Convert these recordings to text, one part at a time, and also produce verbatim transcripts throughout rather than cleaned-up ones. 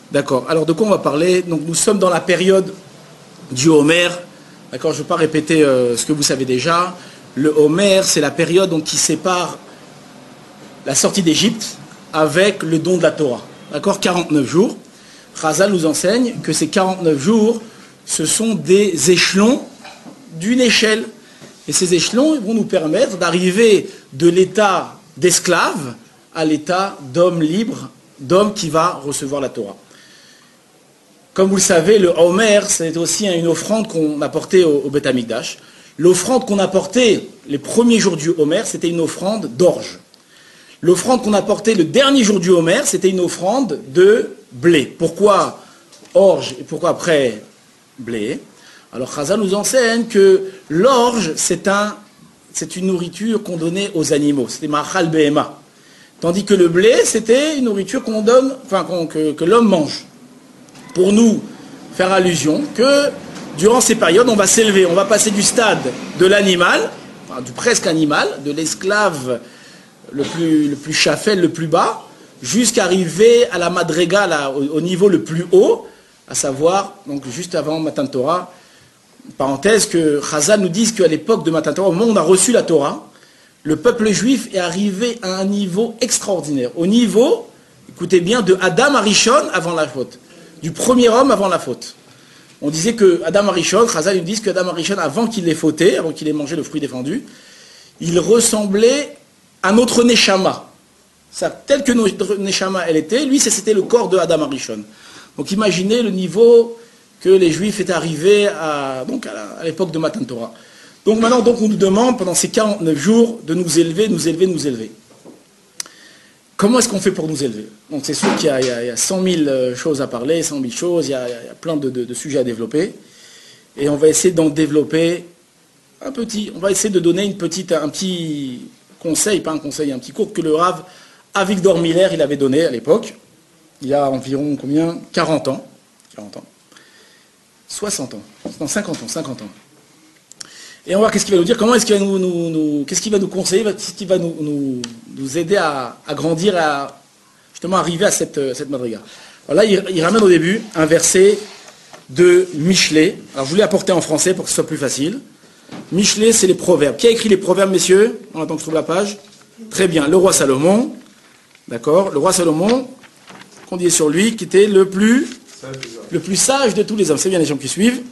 D'accord. Alors de quoi on va parler? Donc nous sommes dans la période du Homer. D'accord. Je ne vais pas répéter euh, ce que vous savez déjà. Le Homer, c'est la période donc, qui sépare la sortie d'Égypte avec le don de la Torah. D'accord. quarante-neuf jours. Chazal nous enseigne que ces quarante-neuf jours, ce sont des échelons d'une échelle. Et ces échelons vont nous permettre d'arriver de l'état d'esclave à l'état d'homme libre, d'homme qui va recevoir la Torah. Comme vous le savez, le Homer, c'est aussi une offrande qu'on apportait au, au Beth Amikdash. L'offrande qu'on apportait les premiers jours du Homer, c'était une offrande d'orge. L'offrande qu'on apportait le dernier jour du Homer, c'était une offrande de blé. Pourquoi orge et pourquoi après blé? Alors Chazal nous enseigne que l'orge, c'est un, c'est une nourriture qu'on donnait aux animaux. C'était ma'achal behema. Tandis que le blé, c'était une nourriture qu'on donne, enfin qu'on, que, que l'homme mange. Pour nous faire allusion que durant ces périodes, on va s'élever, on va passer du stade de l'animal, enfin, du presque animal, de l'esclave le plus, le plus chafel, le plus bas, jusqu'à arriver à la madrega, là, au, au niveau le plus haut, à savoir, donc juste avant Matan Torah, parenthèse que Chazal nous dise qu'à l'époque de Matan Torah, au moment où on a reçu la Torah, le peuple juif est arrivé à un niveau extraordinaire. Au niveau, écoutez bien, de Adam Arishon avant la faute. Du premier homme avant la faute. On disait que Adam Arishon, Chazal nous dit que Adam Arishon, avant qu'il ait fauté, avant qu'il ait mangé le fruit défendu, il ressemblait à notre Neshama. Ça, tel que notre Neshama elle était, lui c'était le corps de Adam Arishon. Donc imaginez le niveau que les Juifs étaient arrivés à, donc à l'époque de Matan Torah. Donc maintenant, donc, on nous demande, pendant ces quarante-neuf jours, de nous élever, nous élever, nous élever. Comment est-ce qu'on fait pour nous élever? Donc c'est sûr qu'il y a, il y a, il y a cent mille choses à parler, cent mille choses, il y a, il y a plein de, de, de sujets à développer. Et on va essayer d'en développer un petit. On va essayer de donner une petite, un petit conseil, pas un conseil, un petit cours que le Rav Avigdor Miller il avait donné à l'époque, il y a environ combien? quarante ans. quarante ans. soixante ans. Non, cinquante ans, cinquante ans. Et on va voir qu'est-ce qu'il va nous dire, comment est-ce qu'il va nous, nous, nous qu'est-ce qu'il va nous conseiller, qu'est-ce qu'il va nous, nous, nous aider à, à grandir, à justement arriver à cette, cette madriga. Alors là, il, il ramène au début un verset de Michelet. Alors je voulais apporter en français pour que ce soit plus facile. Michelet, c'est les proverbes. Qui a écrit les proverbes, messieurs? On attend que je trouve la page. Très bien, le roi Salomon. D'accord, le roi Salomon, qu'on dit sur lui, qui était le plus, le plus sage de tous les hommes. C'est bien les gens qui suivent.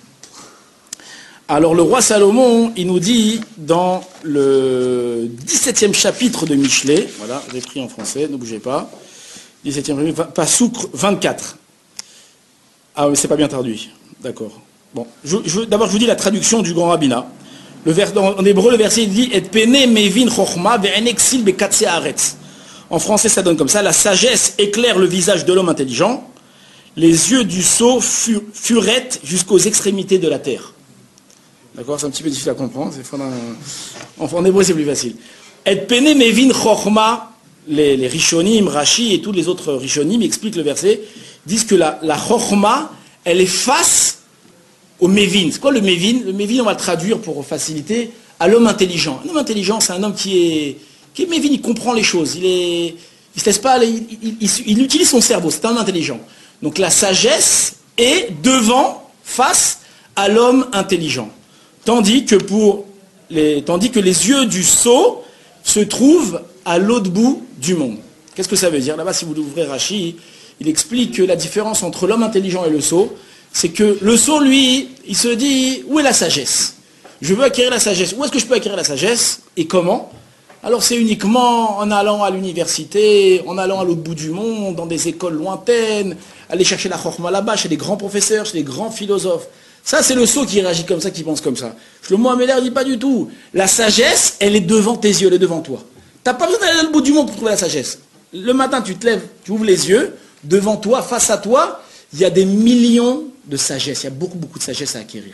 Alors le roi Salomon, il nous dit dans le dix-septième chapitre de Michelet, voilà, j'ai pris en français, ne bougez pas, dix-septième chapitre, Passouk vingt-quatre. Ah oui, c'est pas bien traduit, d'accord. Bon, je, je, d'abord je vous dis la traduction du grand rabbinat. Le vers, en hébreu, le verset il dit « Et pene mevin chorma ve'enexil bekatse haaretz ». En français, ça donne comme ça, la sagesse éclaire le visage de l'homme intelligent, les yeux du sot fu, furettent jusqu'aux extrémités de la terre. D'accord, c'est un petit peu difficile à comprendre. En, en hébreu, c'est plus facile. Et pene mevin chorma, les, les rishonim, Rashi et tous les autres rishonim expliquent le verset, disent que la, la chorma, elle est face au mevin. C'est quoi le mevin? Le mevin, on va le traduire pour faciliter à l'homme intelligent. Un homme intelligent, c'est un homme qui est, qui est mevin, il comprend les choses. Il est, il se laisse pas, il, il, il, il utilise son cerveau. C'est un homme intelligent. Donc la sagesse est devant, face à l'homme intelligent. Tandis que, pour les, tandis que les yeux du sot se trouvent à l'autre bout du monde. Qu'est-ce que ça veut dire? Là-bas, si vous ouvrez Rashi, il explique que la différence entre l'homme intelligent et le sot, c'est que le sot, lui, il se dit, où est la sagesse? Je veux acquérir la sagesse. Où est-ce que je peux acquérir la sagesse? Et comment? Alors c'est uniquement en allant à l'université, en allant à l'autre bout du monde, dans des écoles lointaines, aller chercher la chorma là-bas, chez des grands professeurs, chez des grands philosophes. Ça, c'est le sot qui réagit comme ça, qui pense comme ça. Shlomo Ameler dit pas du tout. La sagesse, elle est devant tes yeux, elle est devant toi. Tu n'as pas besoin d'aller au bout du monde pour trouver la sagesse. Le matin, tu te lèves, tu ouvres les yeux, devant toi, face à toi, il y a des millions de sagesse. Il y a beaucoup, beaucoup de sagesse à acquérir.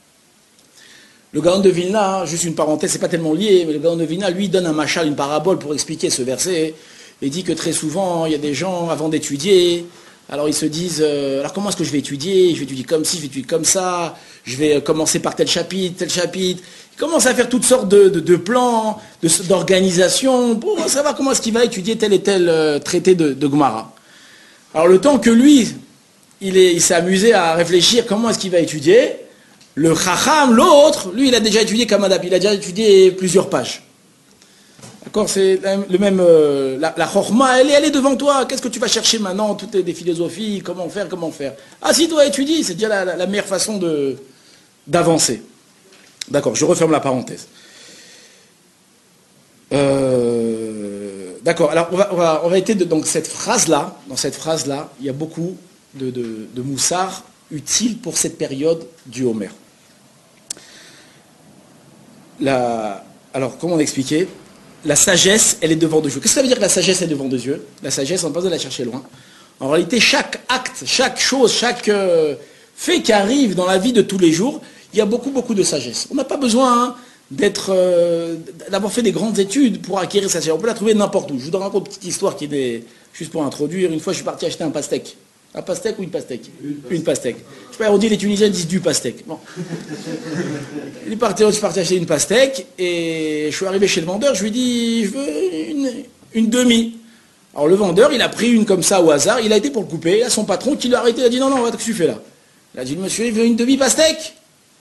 Le Gaon de Vilna, juste une parenthèse, c'est pas tellement lié, mais le Gaon de Vilna, lui, donne un machal, une parabole pour expliquer ce verset. Il dit que très souvent, il y a des gens, avant d'étudier, alors ils se disent, euh, alors comment est-ce que je vais étudier? Je vais étudier comme ci, je vais étudier comme ça, je vais commencer par tel chapitre, tel chapitre. Ils commencent à faire toutes sortes de, de, de plans, d'organisations, pour savoir comment est-ce qu'il va étudier tel et tel euh, traité de, de Gemara. Alors le temps que lui il est, il s'est amusé à réfléchir comment est-ce qu'il va étudier. Le Chacham, l'autre, lui, il a déjà étudié Kamadab, il a déjà étudié plusieurs pages. D'accord, c'est le même. Euh, la, la Chorma, elle, elle est devant toi. Qu'est-ce que tu vas chercher maintenant? Toutes des philosophies, comment faire, comment faire. Ah, si toi étudies, c'est déjà la, la, la meilleure façon de d'avancer. D'accord, je referme la parenthèse. Euh, D'accord, alors on va, on va, on va être dans cette phrase-là, dans cette phrase-là, il y a beaucoup de, de, de moussard utile pour cette période du Homer. La, alors, comment l'expliquer? La sagesse, elle est devant Dieu. Qu'est-ce que ça veut dire que la sagesse est devant Dieu? La sagesse, on n'a pas besoin de la chercher loin. En réalité, chaque acte, chaque chose, chaque euh, fait qui arrive dans la vie de tous les jours, il y a beaucoup, beaucoup de sagesse. On n'a pas besoin hein, d'être, euh, d'avoir fait des grandes études pour acquérir sa sagesse. On peut la trouver n'importe où. Je vous raconte une petite histoire qui est des, juste pour introduire. Une fois, je suis parti acheter un pastèque. Un pastèque ou une pastèque? Une pastèque. Une pastèque. Je sais pas, on dit les Tunisiens disent du pastèque. Bon. Il est parti, je suis parti acheter une pastèque et je suis arrivé chez le vendeur, je lui ai dit, je veux une, une demi. Alors le vendeur, il a pris une comme ça au hasard, il a été pour le couper, il a son patron qui l'a arrêté, il a dit non, non, qu'est-ce que tu fais là? Il a dit, monsieur, il veut une demi-pastèque.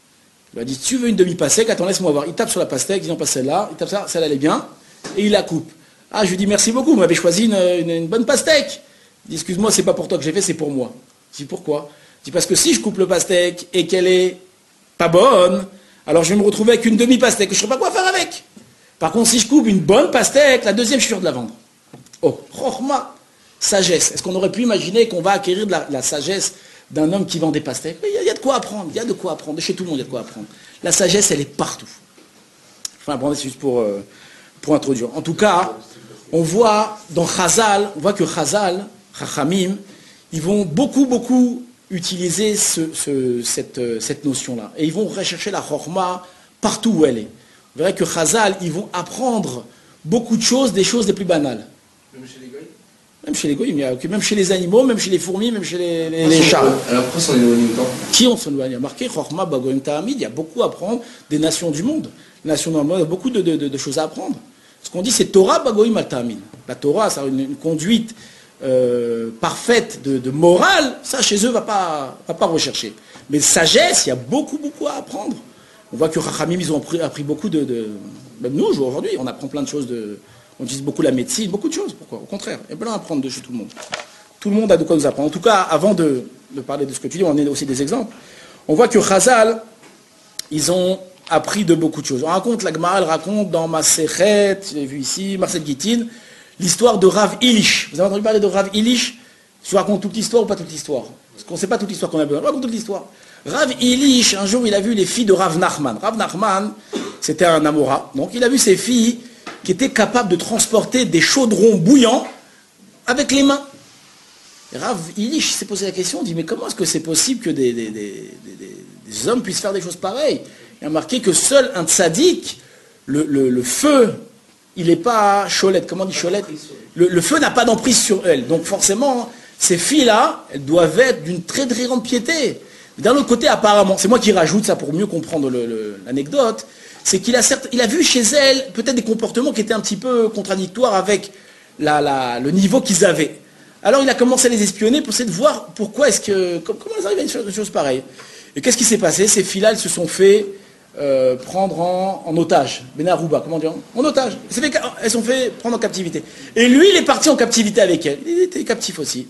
Il a dit, tu veux une demi-pastèque, attends, laisse-moi voir. Il tape sur la pastèque, il dit non, pas celle-là, il tape ça, celle-là elle est bien, et il la coupe. Ah, je lui dis merci beaucoup, vous m'avez choisi une, une, une bonne pastèque. Il dit, excuse-moi, c'est pas pour toi que j'ai fait, c'est pour moi. Je dis, pourquoi? Je dis, parce que si je coupe le pastèque et qu'elle est pas bonne, alors je vais me retrouver avec une demi-pastèque que je ne saurais pas quoi faire avec. Par contre, si je coupe une bonne pastèque, la deuxième, je suis sûr de la vendre. Oh, chorma, sagesse. Est-ce qu'on aurait pu imaginer qu'on va acquérir de la, la sagesse d'un homme qui vend des pastèques? Il y, y a de quoi apprendre, il y a de quoi apprendre. Chez tout le monde, il y a de quoi apprendre. La sagesse, elle est partout. Enfin, bon, c'est juste pour, euh, pour introduire. En tout cas, on voit dans Chazal, on voit que Chazal, Chachamim, ils vont beaucoup, beaucoup utiliser ce, ce, cette, cette notion-là. Et ils vont rechercher la chorma partout où elle est. Vous verrez que Chazal, ils vont apprendre beaucoup de choses, des choses les plus banales. Même chez les goïs? Même chez les goïs, même chez les animaux, même chez les fourmis, même chez les, les, les chats. Alors pourquoi s'en éloigne autant? Qui on s'en éloigne? Il y a marqué chorma bagoim ta'amid, il y a beaucoup à apprendre des nations du monde. Les nations du monde, il y a beaucoup de, de, de, de choses à apprendre. Ce qu'on dit, c'est Torah bagoim al ta'amid. La Torah, ça a une, une conduite Euh, parfaite de, de morale, ça chez eux ne va pas, va pas rechercher. Mais sagesse, il y a beaucoup, beaucoup à apprendre. On voit que Chachamim, ils ont appris, appris beaucoup de, de... Même nous, aujourd'hui, on apprend plein de choses. De, on utilise beaucoup la médecine, beaucoup de choses. Pourquoi? Au contraire, il y a plein à apprendre de chez tout le monde. Tout le monde a de quoi nous apprendre. En tout cas, avant de, de parler de ce que tu dis, on a aussi des exemples. On voit que Chazal, ils ont appris de beaucoup de choses. On raconte, la Gemara, elle raconte dans Masechet, je l'ai vu ici, Marcel Gittin, l'histoire de Rav Ilish. Vous avez entendu parler de Rav Ilish? Je raconte toute l'histoire ou pas toute l'histoire? Parce qu'on ne sait pas toute l'histoire qu'on a besoin. Je raconte toute l'histoire. Rav Ilish, un jour, il a vu les filles de Rav Nachman. Rav Nachman, c'était un Amora. Donc, il a vu ces filles qui étaient capables de transporter des chaudrons bouillants avec les mains. Et Rav Ilish s'est posé la question, il dit, mais comment est-ce que c'est possible que des, des, des, des, des hommes puissent faire des choses pareilles? Il a marqué que seul un tzaddik, le, le, le feu, il n'est pas cholette. Comment on dit cholette? Le, le feu n'a pas d'emprise sur elle. Donc forcément, ces filles-là, elles doivent être d'une très très grande piété. D'un autre côté, apparemment, c'est moi qui rajoute ça pour mieux comprendre l'anecdote, c'est qu'il a, certes, il a vu chez elles peut-être des comportements qui étaient un petit peu contradictoires avec la, la, le niveau qu'ils avaient. Alors il a commencé à les espionner pour essayer de voir pourquoi est-ce que, comment elles arrivent à une chose pareille. Et qu'est-ce qui s'est passé? Ces filles-là, elles se sont fait Euh, prendre en, en otage, Benarouba, comment dire, en otage. Elles sont fait prendre en captivité. Et lui, il est parti en captivité avec elle. Il était captif aussi.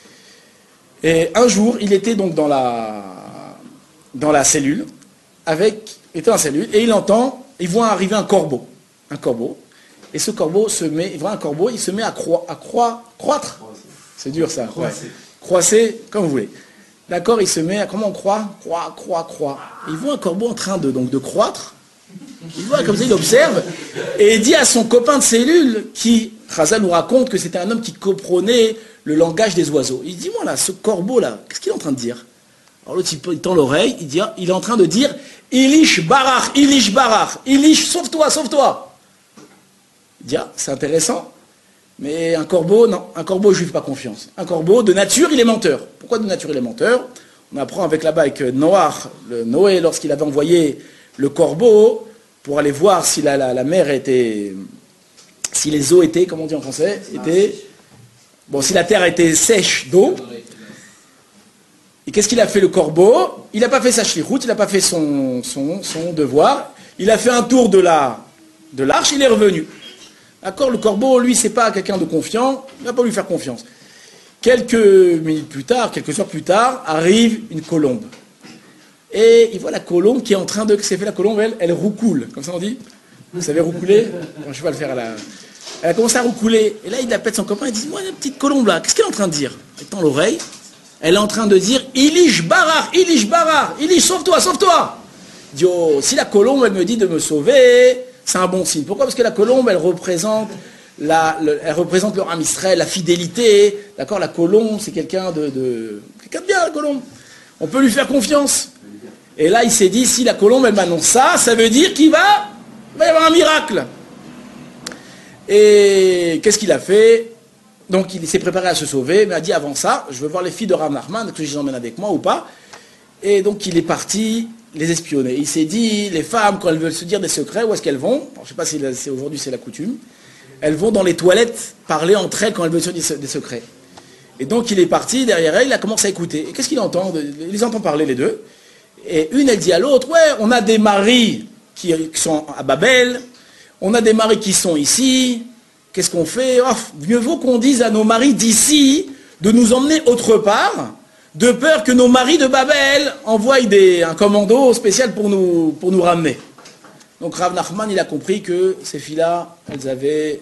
Et un jour, il était donc dans la, dans la cellule, avec, il était dans la cellule, et il entend, il voit arriver un corbeau. Un corbeau. Et ce corbeau se met, il voit un corbeau, il se met à, croi, à croi, croître. C'est dur ça. Croisser. Ouais. Croisser, comme vous voulez. D'accord, il se met à, comment on croit? Croix, croix, croix. Il voit un corbeau en train de, donc, de croître. Il voit comme ça, il observe. Et il dit à son copain de cellule, qui, Chazal nous raconte que c'était un homme qui comprenait le langage des oiseaux. Il dit, moi là, ce corbeau-là, qu'est-ce qu'il est en train de dire? Alors l'autre, il tend l'oreille, il dit, il est en train de dire, Ilish barach, Ilish barach, Ilish, sauve-toi, sauve-toi. Il dit, ah, c'est intéressant. Mais un corbeau, non, un corbeau, je ne lui fais pas confiance. Un corbeau, de nature, il est menteur. Pourquoi de nature, il est menteur? On apprend avec là-bas avec Noach, le Noé, lorsqu'il avait envoyé le corbeau pour aller voir si la, la, la mer était, si les eaux étaient, comment on dit en français, étaient, bon, si la terre était sèche d'eau, Et qu'est-ce qu'il a fait le corbeau? Il n'a pas fait sa shlichut, il n'a pas fait son, son, son devoir. Il a fait un tour de la, de l'arche, il est revenu. D'accord? Le corbeau, lui, c'est pas quelqu'un de confiant, il ne va pas lui faire confiance. Quelques minutes plus tard, quelques heures plus tard, arrive une colombe. Et il voit la colombe qui est en train de... Qu'est-ce qu'elle fait la colombe? Elle, elle roucoule, comme ça on dit. Vous savez roucouler? Je ne vais pas le faire à la... Elle a commencé à roucouler. Et là, il appelle son copain, il dit, moi, la petite colombe là, qu'est-ce qu'elle est en train de dire? Elle tend l'oreille. Elle est en train de dire, Ilish Barar, Ilish Barar, Ilish, sauve-toi, sauve-toi. Il dit, oh, si la colombe, elle me dit de me sauver, c'est un bon signe. Pourquoi? Parce que la colombe, elle représente, la, le, elle représente le Ham Israël, la fidélité. D'accord? La colombe, c'est quelqu'un de, de, quelqu'un de bien, la colombe. On peut lui faire confiance. Et là, il s'est dit, si la colombe, elle m'annonce ça, ça veut dire qu'il va, il va y avoir un miracle. Et qu'est-ce qu'il a fait? Donc il s'est préparé à se sauver, mais a dit avant ça, je veux voir les filles de Rav Nachman, que je les emmène avec moi ou pas. Et donc il est parti les espionner. Il s'est dit, les femmes, quand elles veulent se dire des secrets, où est-ce qu'elles vont? Alors, je ne sais pas si c'est, aujourd'hui c'est la coutume. Elles vont dans les toilettes parler entre elles quand elles veulent se dire des secrets. Et donc il est parti derrière elle, il a commencé à écouter. Et qu'est-ce qu'il entend? Il les entend parler les deux. Et une, elle dit à l'autre, ouais, on a des maris qui sont à Babel, on a des maris qui sont ici. Qu'est-ce qu'on fait? Oh, mieux vaut qu'on dise à nos maris d'ici de nous emmener autre part, de peur que nos maris de Babel envoient des, un commando spécial pour nous, pour nous ramener. Donc Rav Nachman, il a compris que ces filles-là, elles avaient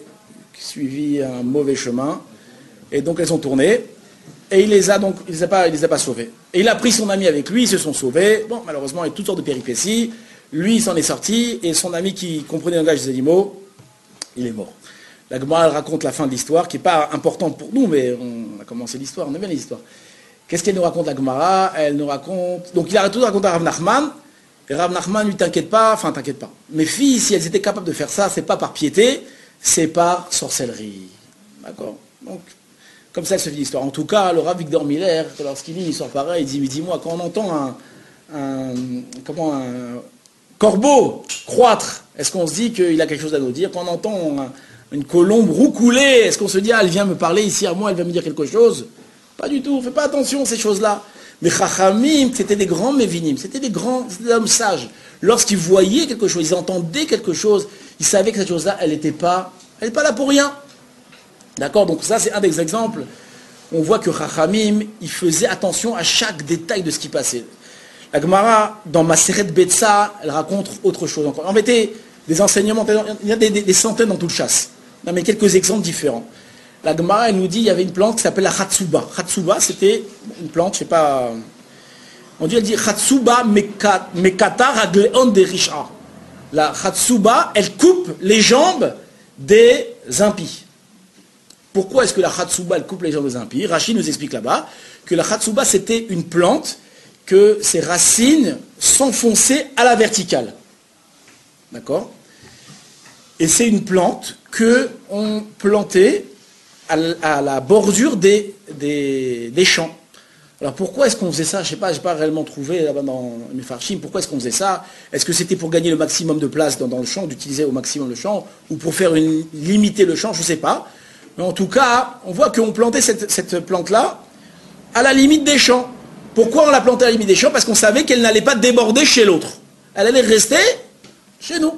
suivi un mauvais chemin, et donc elles ont tourné, et il les a donc, il les a pas, il les a pas sauvées. Et il a pris son ami avec lui, ils se sont sauvés. Bon, malheureusement, il y a toutes sortes de péripéties. Lui, il s'en est sorti, et son ami qui comprenait le langage des animaux, il est mort. La Gemara raconte la fin de l'histoire, qui n'est pas importante pour nous, mais on a commencé l'histoire, on aime bien l'histoire. Qu'est-ce qu'elle nous raconte, la Gemara? Elle nous raconte... Donc il a tout raconté à Rav Nachman, et Rav Nachman lui, t'inquiète pas, enfin t'inquiète pas. Mes filles, si elles étaient capables de faire ça, c'est pas par piété, c'est par sorcellerie. D'accord? Donc, comme ça, elle se fait l'histoire. En tout cas, le Rav Victor Miller, lorsqu'il lit une histoire pareille, il dit, mais dis-moi, quand on entend un, un, comment, un corbeau croître, est-ce qu'on se dit qu'il a quelque chose à nous dire? Quand on entend... Un, une colombe roucoulée, est-ce qu'on se dit, ah, elle vient me parler ici à moi, elle va me dire quelque chose? Pas du tout, fais pas attention à ces choses-là. Mais Chachamim, c'était des grands mévinim, c'était des grands c'était des hommes sages. Lorsqu'ils voyaient quelque chose, ils entendaient quelque chose, ils savaient que cette chose-là, elle n'était pas, elle n'est pas là pour rien. D'accord? Donc ça, c'est un des exemples. On voit que Chachamim, il faisait attention à chaque détail de ce qui passait. La Gemara, dans Maseret Betsa, elle raconte autre chose encore. En fait, des enseignements, il y a des, des, des centaines dans toute chasse. Non, mais quelques exemples différents. La Gemara, elle nous dit, il y avait une plante qui s'appelle la Hatsuba. Hatsuba, c'était une plante, je sais pas, on dit, elle dit, Hatsuba mekata ragleon de Risha. La Hatsuba, elle coupe les jambes des impies. Pourquoi est-ce que la Hatsuba, elle coupe les jambes des impies? Rachid nous explique là-bas que la Hatsuba, c'était une plante que ses racines s'enfonçaient à la verticale. D'accord? Et c'est une plante qu'on plantait à, à la bordure des, des, des champs. Alors pourquoi est-ce qu'on faisait ça? Je ne sais pas, je n'ai pas réellement trouvé là-bas dans mes farchim. Pourquoi est-ce qu'on faisait ça? Est-ce que c'était pour gagner le maximum de place dans, dans le champ, d'utiliser au maximum le champ, ou pour faire une, limiter le champ? Je ne sais pas. Mais en tout cas, on voit qu'on plantait cette, cette plante-là à la limite des champs. Pourquoi on la plantait à la limite des champs? Parce qu'on savait qu'elle n'allait pas déborder chez l'autre. Elle allait rester chez nous.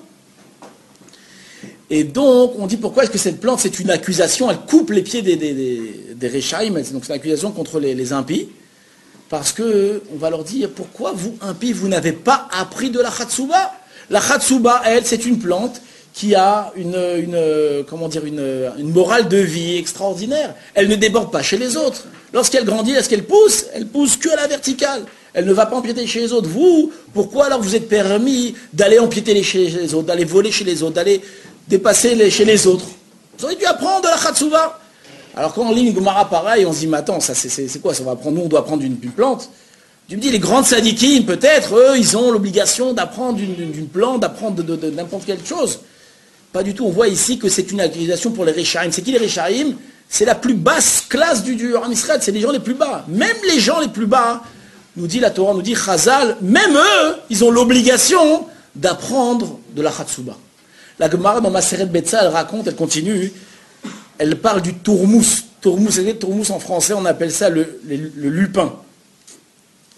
Et donc, on dit pourquoi est-ce que cette plante, c'est une accusation, elle coupe les pieds des, des, des, des Réchaïm, donc c'est une accusation contre les, les impies, parce que on va leur dire, pourquoi vous, impies, vous n'avez pas appris de la Hatsuba? La Hatsuba, elle, c'est une plante qui a une, une, comment dire, une, une morale de vie extraordinaire. Elle ne déborde pas chez les autres. Lorsqu'elle grandit, est-ce qu'elle pousse? Elle pousse que à la verticale. Elle ne va pas empiéter chez les autres. Vous, pourquoi alors vous êtes permis d'aller empiéter chez les autres, d'aller voler chez les autres, d'aller dépasser les, chez les autres? Vous auriez dû apprendre de la Hatsuba. Alors quand on lit une Gemara pareil, on se dit, mais attends, ça, c'est, c'est, c'est quoi ça va apprendre? Nous, on doit apprendre une, une plante. Tu me dis, les grandes sadikim, peut-être, eux, ils ont l'obligation d'apprendre d'une, d'une plante, d'apprendre de, de, de, n'importe quelle chose. Pas du tout. On voit ici que c'est une accusation pour les Réchaïm. C'est qui les Réchaïm? C'est la plus basse classe du Dieu en Israël. C'est les gens les plus bas. Même les gens les plus bas, nous dit la Torah, nous dit Chazal, même eux, ils ont l'obligation d'apprendre de la Hatsuba. La Gemara dans Maseret Betsa, elle raconte, elle continue, elle parle du tourmous. Tourmous, c'est tourmous en français, on appelle ça le, le, le lupin.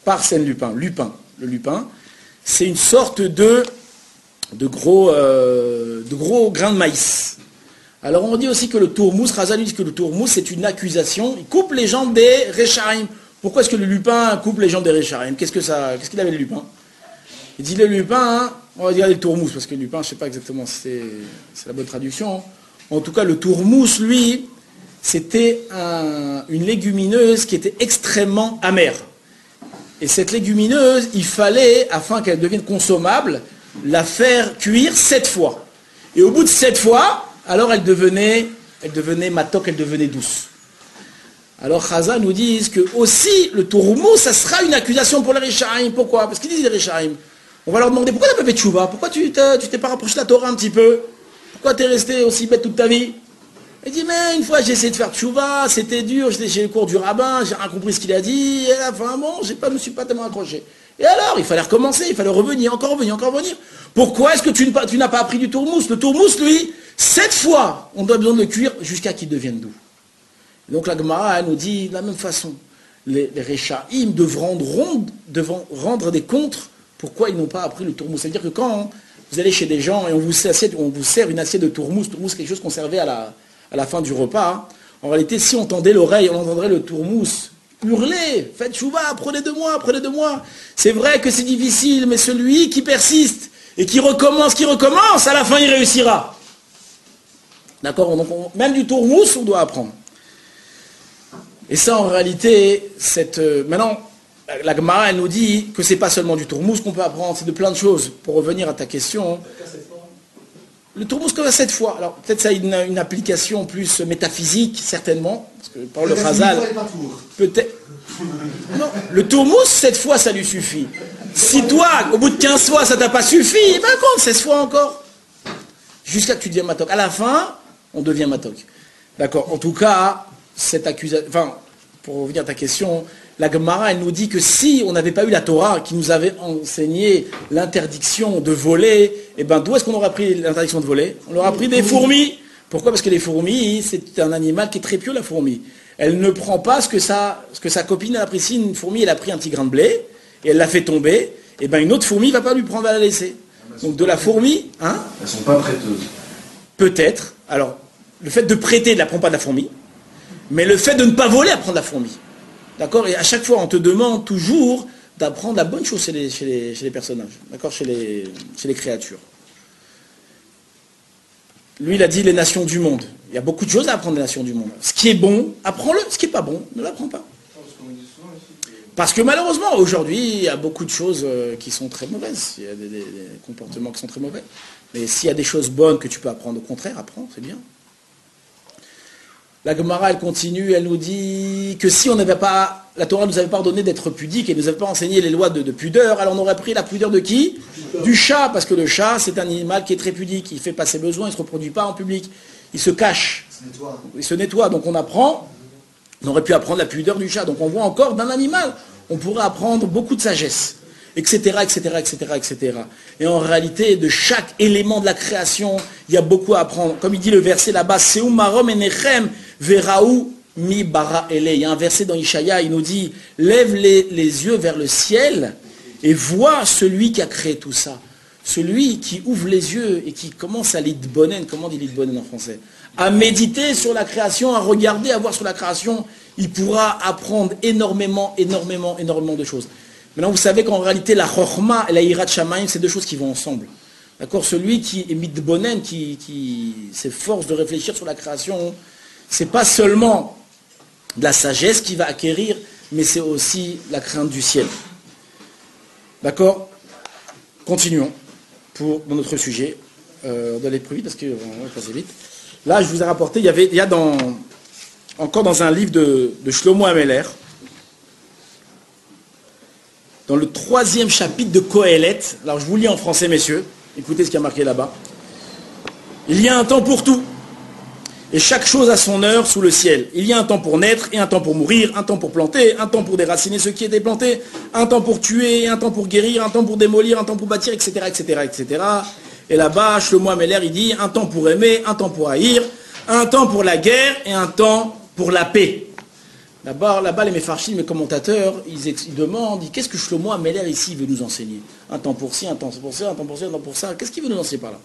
Parsen lupin, lupin. Le lupin, c'est une sorte de, de, gros, euh, de gros grains de maïs. Alors on dit aussi que le tourmous, Razal dit que le tourmous c'est une accusation, il coupe les jambes des Rechaim. Pourquoi est-ce que le lupin coupe les jambes des Rechaim? Qu'est-ce que ça, qu'est-ce qu'il avait le lupin? Il dit le lupin, hein, on va dire le tourmous, parce que le lupin, je ne sais pas exactement si c'est, c'est la bonne traduction. En tout cas, le tourmous, lui, c'était un, une légumineuse qui était extrêmement amère. Et cette légumineuse, il fallait, afin qu'elle devienne consommable, la faire cuire sept fois. Et au bout de sept fois, alors elle devenait, elle devenait matok, elle devenait douce. Alors Chazal nous dit que aussi le tourmous, ça sera une accusation pour les Rechaim. Pourquoi? Parce qu'ils disent les Rechaim. On va leur demander pourquoi tu n'as pas fait tchouva? Pourquoi tu t'es, tu t'es pas rapproché de la Torah un petit peu? Pourquoi tu es resté aussi bête toute ta vie? Il dit mais une fois j'ai essayé de faire tchouva, c'était dur, j'étais chez le cours du rabbin, j'ai rien compris ce qu'il a dit, et à la fin bon, je ne me suis pas tellement accroché. Et alors, il fallait recommencer, il fallait revenir, encore revenir, encore revenir. Pourquoi est-ce que tu, ne, tu n'as pas appris du tourmous? Le tourmous, lui, sept fois, on doit besoin de le cuire jusqu'à qu'il devienne doux. Donc la Gemara nous dit de la même façon, les, les Rechaim devront, devront rendre des comptes pourquoi ils n'ont pas appris le tourmous. C'est-à-dire que quand vous allez chez des gens et on vous sert, on vous sert une assiette de tourmous, tourmous c'est quelque chose qu'on servait à la, à la fin du repas, hein. En réalité, si on tendait l'oreille, on entendrait le tourmous hurler, faites chouva, prenez de moi, prenez de moi. C'est vrai que c'est difficile, mais celui qui persiste et qui recommence, qui recommence, à la fin il réussira. D'accord? Donc on, même du tourmous, on doit apprendre. Et ça, en réalité, cette, euh, maintenant, la Gemara, elle nous dit que c'est pas seulement du tourmous qu'on peut apprendre, c'est de plein de choses. Pour revenir à ta question, le tourmous comme cette fois. Alors peut-être ça a une, une application plus métaphysique, certainement, parce que par le Chazal, peut-être. Non, le tourmous, cette fois, ça lui suffit. Si toi, au bout de quinze fois, ça t'a pas suffi, eh ben compte seize fois encore. Jusqu'à que tu deviennes matok. À la fin, on devient matok. D'accord. En tout cas, cette accusation, enfin, pour revenir à ta question, la Gemara, elle nous dit que si on n'avait pas eu la Torah qui nous avait enseigné l'interdiction de voler, eh ben d'où est-ce qu'on aurait pris l'interdiction de voler? On aurait pris des fourmis. Pourquoi? Parce que les fourmis, c'est un animal qui est très pieux, la fourmi. Elle ne prend pas ce que sa, ce que sa copine a pris. Si une fourmi, elle a pris un petit grain de blé, et elle l'a fait tomber, eh ben une autre fourmi ne va pas lui prendre à la laisser. Donc de la fourmi, hein? Elles ne sont pas prêteuses. Peut-être. Alors, le fait de prêter ne la prend pas de la fourmi, mais le fait de ne pas voler, elle prend de la fourmi. D'accord? Et à chaque fois, on te demande toujours d'apprendre la bonne chose chez les, chez les, chez les personnages. D'accord? Chez les, chez les créatures. Lui, il a dit les nations du monde. Il y a beaucoup de choses à apprendre des nations du monde. Ce qui est bon, apprends-le. Ce qui n'est pas bon, ne l'apprends pas. Parce que malheureusement, aujourd'hui, il y a beaucoup de choses qui sont très mauvaises. Il y a des, des, des comportements qui sont très mauvais. Mais s'il y a des choses bonnes que tu peux apprendre, au contraire, apprends, c'est bien. La Gemara, elle continue, elle nous dit que si on n'avait pas, la Torah nous avait pas ordonné d'être pudique et ne nous avait pas enseigné les lois de, de pudeur, alors on aurait pris la pudeur de qui? Du chat, parce que le chat, c'est un animal qui est très pudique, il fait pas ses besoins, il ne se reproduit pas en public, il se cache, il se nettoie. Il se nettoie. Donc on apprend, on aurait pu apprendre la pudeur du chat. Donc on voit encore d'un animal, on pourrait apprendre beaucoup de sagesse, et cetera, et cetera, et cetera, et cetera. Et en réalité, de chaque élément de la création, il y a beaucoup à apprendre. Comme il dit le verset là-bas, Seu marom enechem veraou mi bara ele. Il y a un verset dans Ishaïa, il nous dit, lève les, les yeux vers le ciel et vois celui qui a créé tout ça. Celui qui ouvre les yeux et qui commence à l'idbonen, comment dit l'idbonen en français? À méditer sur la création, à regarder, à voir sur la création, il pourra apprendre énormément, énormément, énormément de choses. Maintenant, vous savez qu'en réalité, la chokhma et la hirat shamayim, c'est deux choses qui vont ensemble. D'accord? Celui qui est mitbonen, qui, qui s'efforce de réfléchir sur la création, c'est pas seulement de la sagesse qu'il va acquérir, mais c'est aussi la crainte du ciel. D'accord? Continuons pour dans notre sujet. Euh, on doit aller plus vite parce qu'on va passer vite. Là, je vous ai rapporté, il y avait, il y a dans, encore dans un livre de, de Shlomo Ameler, dans le troisième chapitre de Kohelet, alors je vous lis en français, messieurs, écoutez ce qui a marqué là-bas. Il y a un temps pour tout, et chaque chose a son heure sous le ciel. Il y a un temps pour naître, et un temps pour mourir, un temps pour planter, un temps pour déraciner ce qui est déplanté, un temps pour tuer, un temps pour guérir, un temps pour démolir, un temps pour bâtir, et cetera, et cetera, et cetera. Et là-bas, Shlomo Ameler, il dit, un temps pour aimer, un temps pour haïr, un temps pour la guerre, et un temps pour la paix. Là-bas, là-bas les Mefarshim, les commentateurs, ils, ils demandent, qu'est-ce que Shlomo Améler ici veut nous enseigner? Un temps pour ci, un temps pour ça, un temps pour ça, un temps pour ça. Qu'est-ce qu'il veut nous enseigner par là?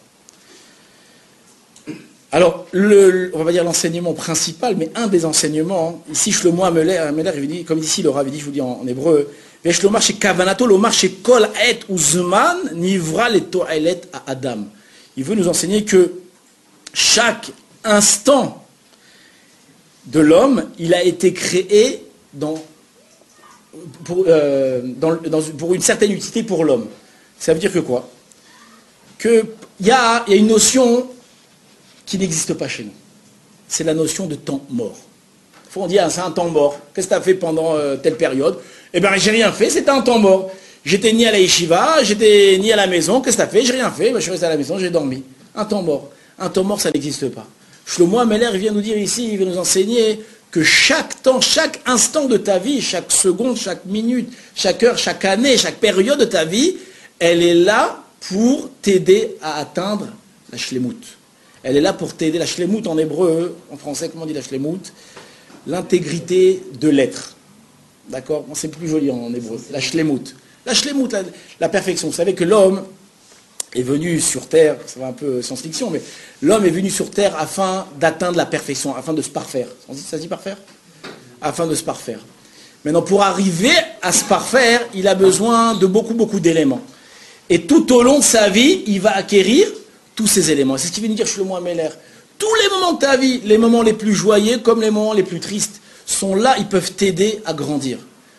Alors, le, on va pas dire l'enseignement principal, mais un des enseignements, ici Shlomo Améler, Améler il dit, comme ici le Rav dit, je vous dis en, en hébreu, Veshlomar chez Kavanato, lomar chez Kol et Uzman, Nivra le Toelet à Adam. Il veut nous enseigner que chaque instant de l'homme, il a été créé dans, pour, euh, dans, dans, pour une certaine utilité pour l'homme. Ça veut dire que quoi? Qu'il y a, y a une notion qui n'existe pas chez nous. C'est la notion de temps mort. Faut on dit, ah, c'est un temps mort. Qu'est-ce que tu as fait pendant euh, telle période? Eh bien, j'ai rien fait, c'était un temps mort. J'étais ni à la yeshiva, j'étais ni à la maison. Qu'est-ce que tu as fait? J'ai rien fait, ben, je suis resté à la maison, j'ai dormi. Un temps mort. Un temps mort, ça n'existe pas. Shlomo Améler vient nous dire ici, il veut nous enseigner que chaque temps, chaque instant de ta vie, chaque seconde, chaque minute, chaque heure, chaque année, chaque période de ta vie, elle est là pour t'aider à atteindre la shlemut. Elle est là pour t'aider, la shlemut en hébreu, en français, comment on dit la shlemut? L'intégrité de l'être. D'accord? C'est plus joli en hébreu. La shlemut. La shlemut, la, la perfection. Vous savez que l'homme est venu sur Terre, ça va un peu science-fiction, mais l'homme est venu sur Terre afin d'atteindre la perfection, afin de se parfaire. Ça se dit parfaire? Afin de se parfaire. Maintenant, pour arriver à se parfaire, il a besoin de beaucoup, beaucoup d'éléments. Et tout au long de sa vie, il va acquérir tous ces éléments. C'est ce qui veut nous dire Shlomo Améler. Tous les moments de ta vie, les moments les plus joyeux comme les moments les plus tristes, sont là, ils peuvent t'aider à grandir.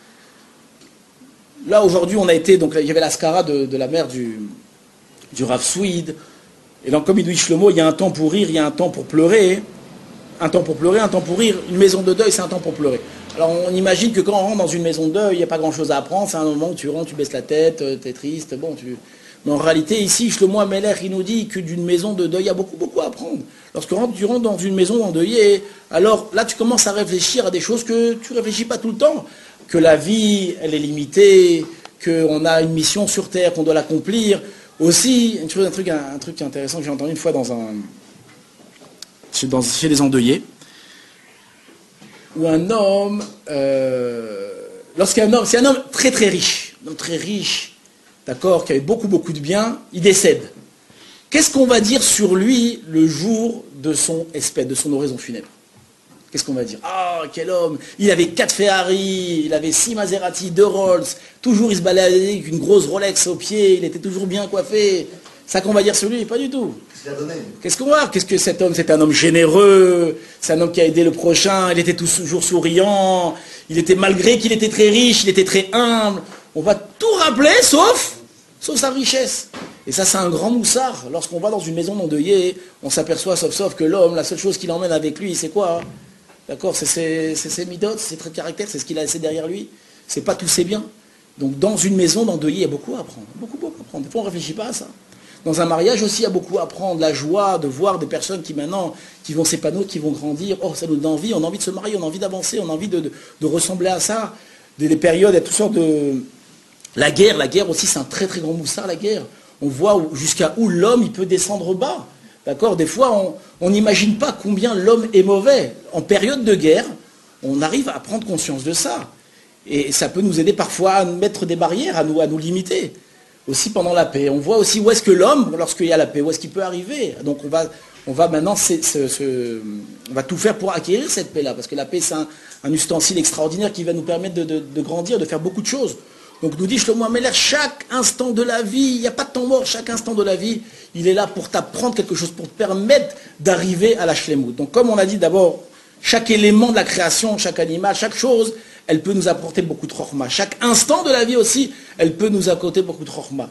Là, aujourd'hui, on a été, donc il y avait l'ascara de, de la mère du... du Rav Swede, et donc comme il dit Shlomo, il y a un temps pour rire, il y a un temps pour pleurer, un temps pour pleurer, un temps pour rire, une maison de deuil, c'est un temps pour pleurer. Alors on imagine que quand on rentre dans une maison de deuil, il n'y a pas grand chose à apprendre, c'est un moment où tu rentres, tu baisses la tête, tu es triste, bon, tu... Mais en réalité, ici, Shlomo Améler, il nous dit que d'une maison de deuil, il y a beaucoup, beaucoup à apprendre. Lorsque tu rentres dans une maison endeuillée, alors là, tu commences à réfléchir à des choses que tu ne réfléchis pas tout le temps, que la vie, elle est limitée, qu'on a une mission sur Terre, qu'on doit l'accomplir. Aussi, une chose, un, truc, un, un truc intéressant que j'ai entendu une fois dans un, dans, chez les endeuillés, où un homme, euh, lorsqu'un homme, c'est un homme très très riche, un homme très riche, d'accord, qui avait beaucoup beaucoup de biens, il décède. Qu'est-ce qu'on va dire sur lui le jour de son espèce, de son oraison funèbre? Qu'est-ce qu'on va dire? Ah, quel homme! Il avait quatre Ferrari, il avait six Maserati, deux Rolls, toujours il se baladait avec une grosse Rolex au pied, il était toujours bien coiffé. Ça qu'on va dire sur lui? Pas du tout. Qu'est-ce qu'on va voir? Qu'est-ce que cet homme? C'est un homme généreux, c'est un homme qui a aidé le prochain, il était toujours souriant, il était, malgré qu'il était très riche, il était très humble. On va tout rappeler, sauf, sauf sa richesse. Et ça, c'est un grand moussard. Lorsqu'on va dans une maison d'endeuillés, on s'aperçoit, sauf, sauf que l'homme, la seule chose qu'il emmène avec lui, c'est quoi? D'accord, c'est ses, ses midotes, ses traits de caractère, c'est ce qu'il a laissé derrière lui. C'est pas tous ses biens. Donc dans une maison d'endeuillés, il y a beaucoup à apprendre. Beaucoup, beaucoup à apprendre. Des fois, on ne réfléchit pas à ça. Dans un mariage aussi, il y a beaucoup à apprendre. La joie de voir des personnes qui maintenant, qui vont s'épanouir, qui vont grandir. Oh, ça nous donne envie, on a envie de se marier, on a envie d'avancer, on a envie de, de, de ressembler à ça. Des, des périodes, il y a toutes sortes de... La guerre, la guerre aussi, c'est un très très grand moussard, la guerre. On voit jusqu'à où l'homme, il peut descendre bas. D'accord? Des fois, on n'imagine pas combien l'homme est mauvais. En période de guerre, on arrive à prendre conscience de ça. Et ça peut nous aider parfois à mettre des barrières, à nous, à nous limiter. Aussi pendant la paix. On voit aussi où est-ce que l'homme, lorsqu'il y a la paix, où est-ce qu'il peut arriver. Donc on va, on va maintenant c'est, c'est, c'est, on va tout faire pour acquérir cette paix-là. Parce que la paix, c'est un, un ustensile extraordinaire qui va nous permettre de, de, de grandir, de faire beaucoup de choses. Donc nous dit Shlomo Améler, chaque instant de la vie, il n'y a pas de temps mort, chaque instant de la vie, il est là pour t'apprendre quelque chose, pour te permettre d'arriver à la shlemut. Donc comme on a dit d'abord, chaque élément de la création, chaque animal, chaque chose, elle peut nous apporter beaucoup de chorma. Chaque instant de la vie aussi, elle peut nous apporter beaucoup de chorma.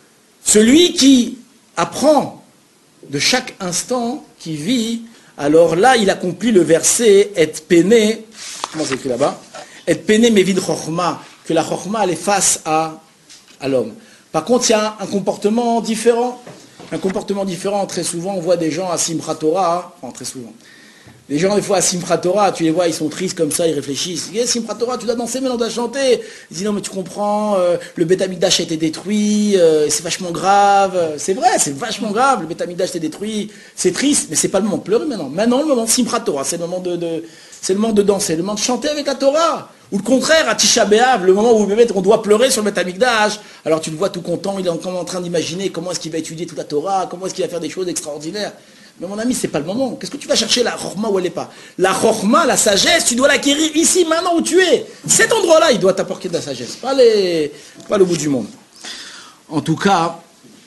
Celui qui apprend de chaque instant, qui vit, alors là, il accomplit le verset « Et pene », comment c'est écrit là-bas? « Et pene mevid chorma », que la chorma, elle est face à, à l'homme. Par contre, il y a un, un comportement différent. Un comportement différent, très souvent, on voit des gens à Simchat Torah, enfin très souvent, Les gens, des fois, à Simchat Torah, tu les vois, ils sont tristes comme ça, ils réfléchissent. Yes, Simchat Torah, tu dois danser, mais on doit chanter. Ils disent, non, mais tu comprends, euh, le Beth Amikdash a été détruit, euh, c'est vachement grave. C'est vrai, c'est vachement grave, le Beth Amikdash a été détruit. C'est triste, mais c'est pas le moment de pleurer maintenant. Maintenant, le moment de Simchat Torah, c'est le moment de, de c'est le moment de danser, le moment de chanter avec la Torah. Ou le contraire, à Tisha B'Av, le moment où on doit pleurer sur le Beth Amikdash. Alors tu le vois tout content, il est encore en train d'imaginer comment est-ce qu'il va étudier toute la Torah, comment est-ce qu'il va faire des choses extraordinaires. Mais mon ami, c'est pas le moment. Qu'est-ce que tu vas chercher la chorma où elle n'est pas? La chorma, la sagesse, tu dois l'acquérir ici, maintenant où tu es. Cet endroit-là, il doit t'apporter de la sagesse, pas, les... pas le bout du monde. En tout cas,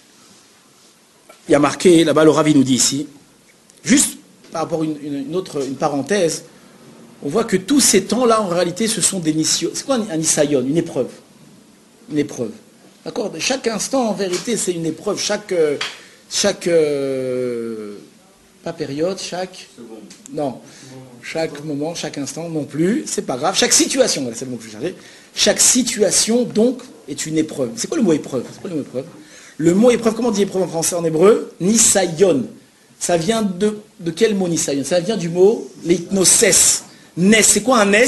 il y a marqué, là-bas, le Ravi nous dit ici, juste par rapport à une, une, une autre une parenthèse, on voit que tous ces temps-là, en réalité, ce sont des missions. C'est quoi un, un isayon? Une épreuve. Une épreuve. D'accord? Chaque instant, en vérité, c'est une épreuve. Chaque... chaque euh, pas période, chaque... Non. Chaque moment, chaque instant, non plus. C'est pas grave. Chaque situation, c'est le mot que je cherchais. Chaque situation, donc, est une épreuve. C'est quoi le mot épreuve? C'est quoi le mot épreuve? Le mot épreuve, comment on dit épreuve en français, en hébreu? Nisayon. Ça vient de, de quel mot Nisayon? Ça vient du mot l'hypnoses. Nes, c'est quoi un nes?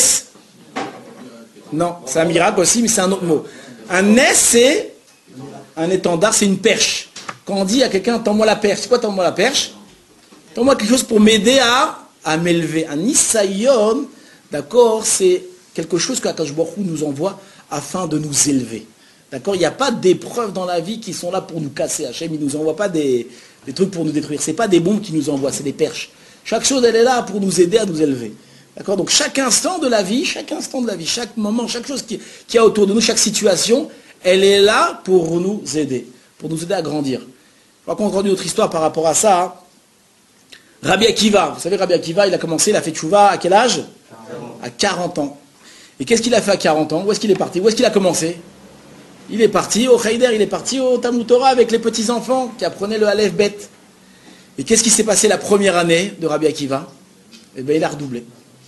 Non, c'est un miracle aussi, mais c'est un autre mot. Un nes, c'est un étendard, c'est une perche. Quand on dit à quelqu'un, tends-moi la perche, c'est quoi tends-moi la perche? Tends-moi quelque chose pour m'aider à, à m'élever. Un Nisayon, d'accord, c'est quelque chose que Akadosh Baruch Hu nous envoie afin de nous élever. D'accord? Il n'y a pas d'épreuves dans la vie qui sont là pour nous casser. Hachem, il ne nous envoie pas des, des trucs pour nous détruire. Ce n'est pas des bombes qui nous envoient, c'est des perches. Chaque chose, elle est là pour nous aider à nous élever. D'accord? Donc chaque instant de la vie, chaque instant de la vie, chaque moment, chaque chose qui, qui a autour de nous, chaque situation, elle est là pour nous aider, pour nous aider à grandir. Je raconte une autre histoire par rapport à ça. Hein. Rabbi Akiva, vous savez, Rabbi Akiva, il a commencé, il a fait tchouva à quel âge? À quarante ans. Et qu'est-ce qu'il a fait à quarante ans? Où est-ce qu'il est parti? Où est-ce qu'il a commencé? Il est parti au Heider, il est parti au Talmud Torah avec les petits-enfants qui apprenaient le Aleph Bet. Et qu'est-ce qui s'est passé la première année de Rabbi Akiva? Eh bien, il a redoublé.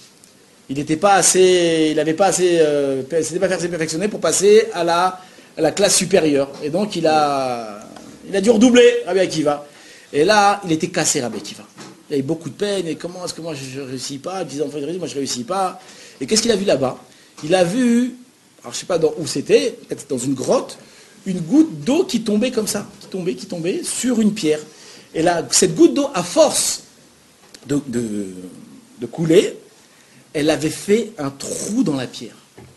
Il n'était pas assez, il n'avait pas assez, euh, s'était pas fait perfectionner pour passer à la, à la classe supérieure. Et donc, il a, il a dû redoubler Rabbi Akiva. Et là, il était cassé, Rabbi Akiva. Il avait beaucoup de peine. Et comment est-ce que moi je ne réussis pas? Les enfants, moi je ne réussis pas. Et qu'est-ce qu'il a vu là-bas? Il a vu, alors je ne sais pas dans, où c'était, peut-être dans une grotte, une goutte d'eau qui tombait comme ça, qui tombait, qui tombait sur une pierre. Et là, cette goutte d'eau, à force de, de, de couler, elle avait fait un trou dans la pierre.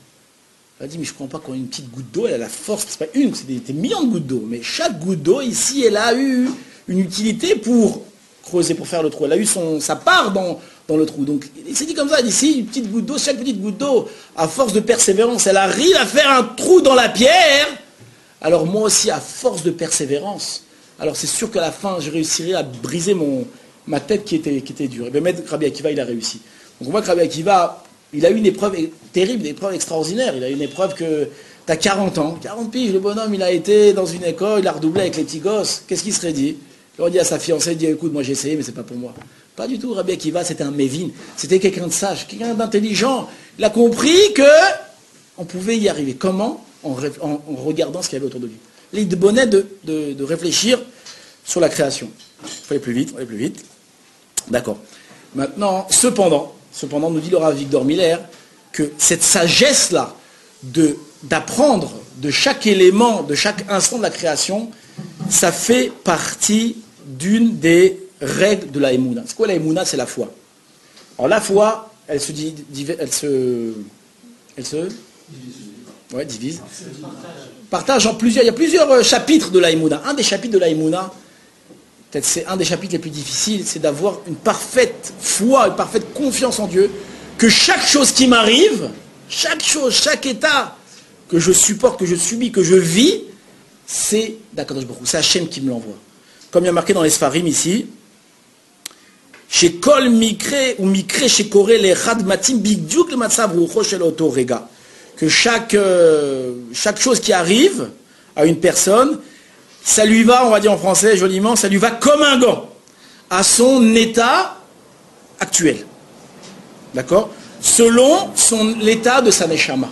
Elle a dit, mais je ne comprends pas quand une petite goutte d'eau, elle a la force, c'est pas une, c'est des, des millions de gouttes d'eau, mais chaque goutte d'eau, ici, elle a eu une utilité pour creuser, pour faire le trou. Elle a eu son, sa part dans, dans le trou. Donc, il s'est dit comme ça, d'ici, une petite goutte d'eau, chaque petite goutte d'eau, à force de persévérance, elle arrive à faire un trou dans la pierre. Alors moi aussi, à force de persévérance, alors c'est sûr qu'à la fin, je réussirai à briser mon, ma tête qui était, qui était dure. Et bien, Maître Rabbi Akiva, il a réussi. Donc on voit que Rabbi Akiva, il a eu une épreuve terrible, une épreuve extraordinaire. Il a eu une épreuve que tu as quarante ans, quarante piges, le bonhomme, il a été dans une école, il a redoublé avec les petits gosses. Qu'est-ce qu'il serait dit? Il aurait dit à sa fiancée, il dit, écoute, moi j'ai essayé, mais c'est pas pour moi. Pas du tout, Rabbi Akiva, c'était un mévin, c'était quelqu'un de sage, quelqu'un d'intelligent. Il a compris que on pouvait y arriver. Comment? En, en, en regardant ce qu'il y avait autour de lui. Il bonnet de, de, de réfléchir sur la création. Il faut aller plus vite, il faut aller plus vite. D'accord. Maintenant, cependant, cependant, nous dit le Rav Victor Miller que cette sagesse-là de, d'apprendre de chaque élément, de chaque instant de la création, ça fait partie d'une des règles de la Emouna. C'est quoi la Emouna? C'est la foi. Alors la foi, elle se dit, elle se, elle se, ouais, divise. Partage en plusieurs. Il y a plusieurs chapitres de la Emouna. Un des chapitres de la Emouna, peut-être c'est un des chapitres les plus difficiles, c'est d'avoir une parfaite foi, une parfaite confiance en Dieu, que chaque chose qui m'arrive, chaque chose, chaque état que je supporte, que je subis, que je vis, c'est d'Akadosh Baruch Hu, c'est Hachem qui me l'envoie. Comme il y a marqué dans les Sfarim ici, chez Kol Mikre ou Mikre chez Koré les Radmatim Bigduk le Matsav Rucho Shel Oto Rega, que chaque euh, chaque chose qui arrive à une personne, ça lui va, on va dire en français joliment, ça lui va comme un gant à son état actuel. D'accord? Selon son l'état de sa neshama.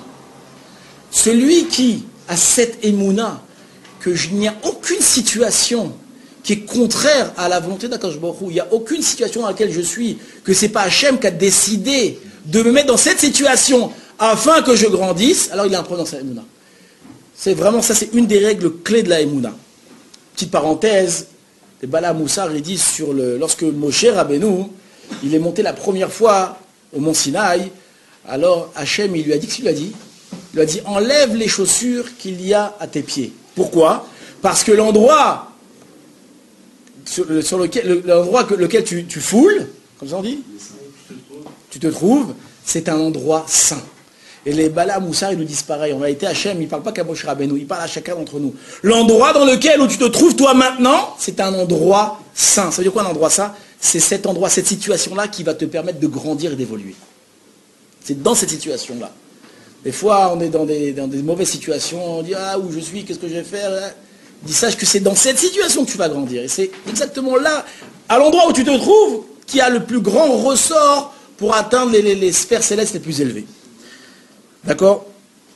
Celui qui a cette émouna, qu'il n'y a aucune situation qui est contraire à la volonté d'Akadosh Baruch Hu. Il n'y a aucune situation dans laquelle je suis que ce n'est pas Hachem qui a décidé de me mettre dans cette situation afin que je grandisse, alors il a un problème dans sa Emouna. C'est vraiment ça, c'est une des règles clés de la Emouna. Petite parenthèse, les Bala Moussar, ils disent sur le, lorsque Moshe Rabbeinu, il est monté la première fois au mont Sinaï, alors Hachem, il lui a dit, qu'est-ce qu'il lui a dit? Il lui a dit, enlève les chaussures qu'il y a à tes pieds. Pourquoi? Parce que l'endroit sur, sur lequel, l'endroit que, lequel tu, tu foules, comme ça on dit, tu te trouves, c'est un endroit saint. Et les Bala Moussar, ils nous disent pareil. En réalité, Hachem, il ne parle pas qu'à Moshe Rabbeinu, il parle à chacun d'entre nous. L'endroit dans lequel où tu te trouves toi maintenant, c'est un endroit saint. Ça veut dire quoi un endroit saint? C'est cet endroit, cette situation-là qui va te permettre de grandir et d'évoluer. C'est dans cette situation-là. Des fois, on est dans des, dans des mauvaises situations, on dit, ah, où je suis, qu'est-ce que je vais faire? Dis, sache que c'est dans cette situation que tu vas grandir. Et c'est exactement là, à l'endroit où tu te trouves, qui a le plus grand ressort pour atteindre les, les, les sphères célestes les plus élevées. D'accord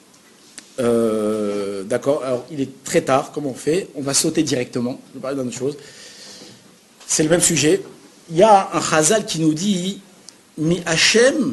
euh, D'accord. Alors, il est très tard, comment on fait? On va sauter directement. Je vais parler d'une autre chose. C'est le même sujet. Il y a un chazal qui nous dit Mi Hachem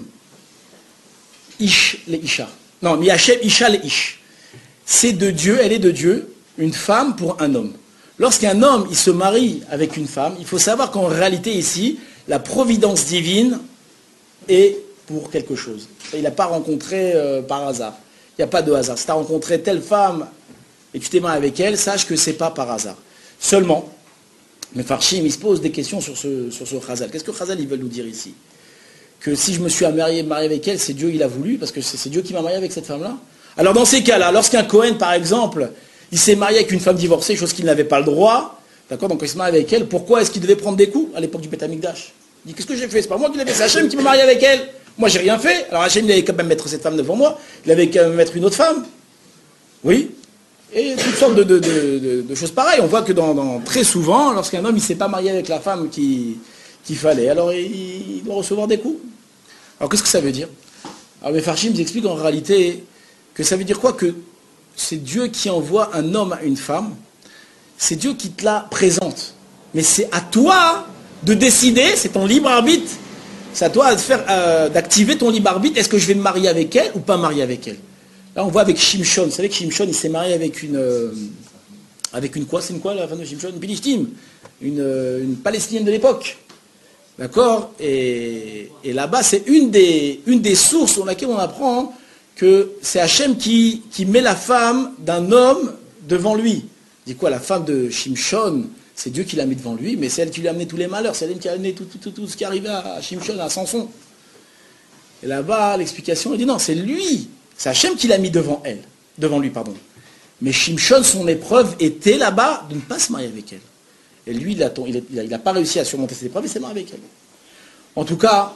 Ish le Isha. Non, Mi Hachem Isha le Ish. C'est de Dieu, elle est de Dieu, une femme pour un homme. Lorsqu'un homme il se marie avec une femme, il faut savoir qu'en réalité ici, la providence divine est pour quelque chose. Il n'a pas rencontré euh, par hasard. Il n'y a pas de hasard. Si tu as rencontré telle femme et tu t'es marié avec elle, sache que ce n'est pas par hasard. Seulement, mais Farshim, il se pose des questions sur ce, sur ce Chazal. Qu'est-ce que Chazal il veut nous dire ici? Que si je me suis marié, marié avec elle, c'est Dieu il a voulu, parce que c'est Dieu qui m'a marié avec cette femme-là. Alors dans ces cas-là, lorsqu'un Cohen, par exemple, il s'est marié avec une femme divorcée, chose qu'il n'avait pas le droit, d'accord, donc il se marie avec elle, pourquoi est-ce qu'il devait prendre des coups à l'époque du Beth Amikdash? Il dit, qu'est-ce que j'ai fait? C'est pas moi qui l'ai fait, c'est Hachem qui m'a marié avec elle. Moi, j'ai rien fait. Alors Hachem, il avait quand même mettre cette femme devant moi, il avait quand même mettre une autre femme. Oui. Et toutes sortes de, de, de, de, de choses pareilles. On voit que dans, dans, très souvent, lorsqu'un homme ne s'est pas marié avec la femme qu'il qui fallait, alors il, il doit recevoir des coups. Alors qu'est-ce que ça veut dire? Alors mes Farshim nous expliquent en réalité que ça veut dire quoi? Que c'est Dieu qui envoie un homme à une femme, c'est Dieu qui te la présente. Mais c'est à toi de décider, c'est ton libre arbitre, c'est à toi de faire, euh, d'activer ton libre arbitre, est-ce que je vais me marier avec elle ou pas marier avec elle? Là, on voit avec Shimshon. Vous savez que Shimshon, il s'est marié avec une... Euh, avec une quoi? C'est une quoi, la femme de Shimshon? Une Pilishtim. Une, euh, une Palestinienne de l'époque. D'accord? Et, et là-bas, c'est une des, une des sources dans laquelle on apprend que c'est Hachem qui, qui met la femme d'un homme devant lui. Il dit quoi? La femme de Shimshon, c'est Dieu qui l'a mis devant lui, mais c'est elle qui lui a amené tous les malheurs. C'est elle qui a amené tout, tout, tout, tout ce qui arrivait à Shimshon, à Samson. Et là-bas, l'explication, il dit non, c'est lui. C'est Hachem qui l'a mis devant elle, devant lui, pardon. Mais Shimshon, son épreuve était là-bas de ne pas se marier avec elle. Et lui, il n'a il a pas réussi à surmonter cette épreuve, il s'est marié avec elle. En tout cas,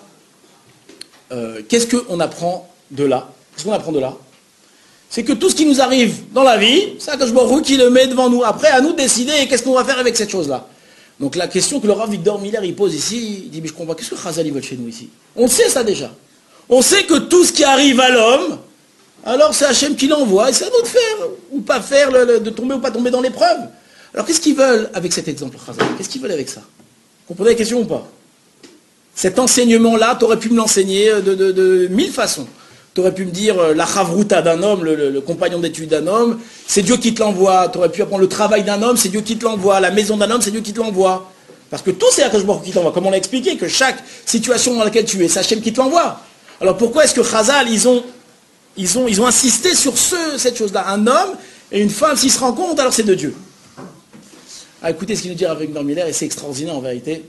euh, qu'est-ce qu'on apprend de là? Qu'est-ce qu'on apprend de là? C'est que tout ce qui nous arrive dans la vie, c'est Akadosh Baruch Hu qui le met devant nous. Après, à nous de décider qu'est-ce qu'on va faire avec cette chose-là. Donc la question que le Rav Victor Miller il pose ici, il dit, mais je comprends pas, qu'est-ce que Chazal il veut chez nous ici? On sait ça déjà. On sait que tout ce qui arrive à l'homme, alors c'est Hachem qui l'envoie, et c'est à nous de faire, ou pas faire, le, le, de tomber ou pas tomber dans l'épreuve. Alors qu'est-ce qu'ils veulent avec cet exemple, Chazal? Qu'est-ce qu'ils veulent avec ça? Vous comprenez la question ou pas? Cet enseignement-là, tu aurais pu me l'enseigner de, de, de mille façons. Tu aurais pu me dire euh, la chavruta d'un homme, le, le, le compagnon d'études d'un homme, c'est Dieu qui te l'envoie. Tu aurais pu apprendre le travail d'un homme, c'est Dieu qui te l'envoie. La maison d'un homme, c'est Dieu qui te l'envoie. Parce que tout c'est Akadosh Baruch Hu qui t'envoie. Comme on l'a expliqué, que chaque situation dans laquelle tu es, c'est Hachem qui te l'envoie. Alors pourquoi est-ce que Chazal, ils ont, ils ont, ils ont insisté sur ce, cette chose-là? Un homme et une femme, s'ils se rencontrent, alors c'est de Dieu. Ah, écoutez ce qu'il nous dit avec Victor Miller, et c'est extraordinaire en vérité.